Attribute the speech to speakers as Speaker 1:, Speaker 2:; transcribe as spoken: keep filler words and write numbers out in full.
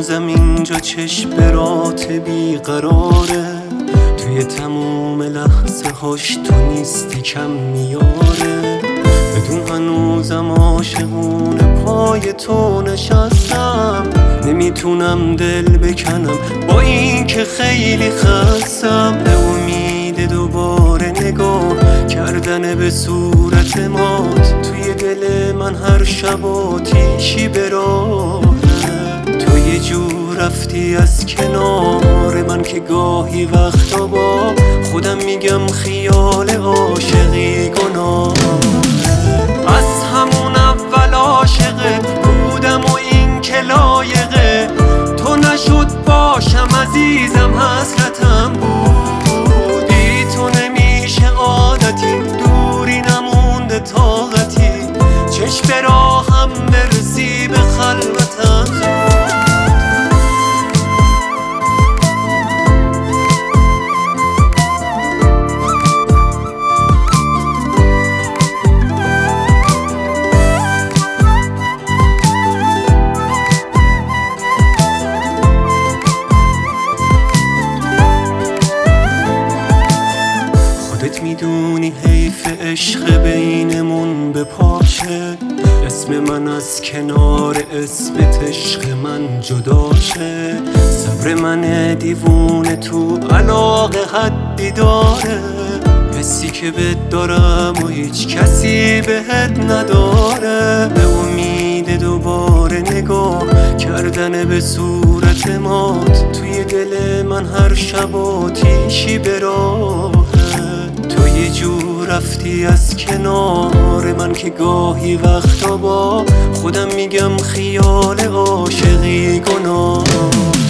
Speaker 1: هنوزم اینجا چشم برات بیقراره، توی تموم لحظه هاش تو نیستی کم میاره. بدون هنوزم عاشقونه پای تو نشستم، نمیتونم دل بکنم با این که خیلی خستم. به امید دوباره نگاه کردن به صورت مات، توی دل من هر شب آتیشی براهه. تو یه جور رفتی از کنار من که گاهی وقتا با خودم میگم خیال عاشقی گناه. از همون اول عاشقه بودم و این که لایقه تو نشد باشم عزیزم، حسرتم بودی تو نمیشه عادتی، دوری نمونده طاقتی، چشم براهم برسی به خلوتم. خودت میدونی حیف عشق بینمون بپاشه، اسم من از کنار اسمت عشق من جدا شه. صبر من دیوونه تو علاقه حدی داره، حسی که بهت دارم و هیچ کسی بهت نداره. به امید دوباره نگاه کردن به صورت مات، توی دل من هر شب آتیشی براهه. تو یه جور رفتی از کنار من که گاهی وقتا با خودم میگم خیال عاشقی گناه.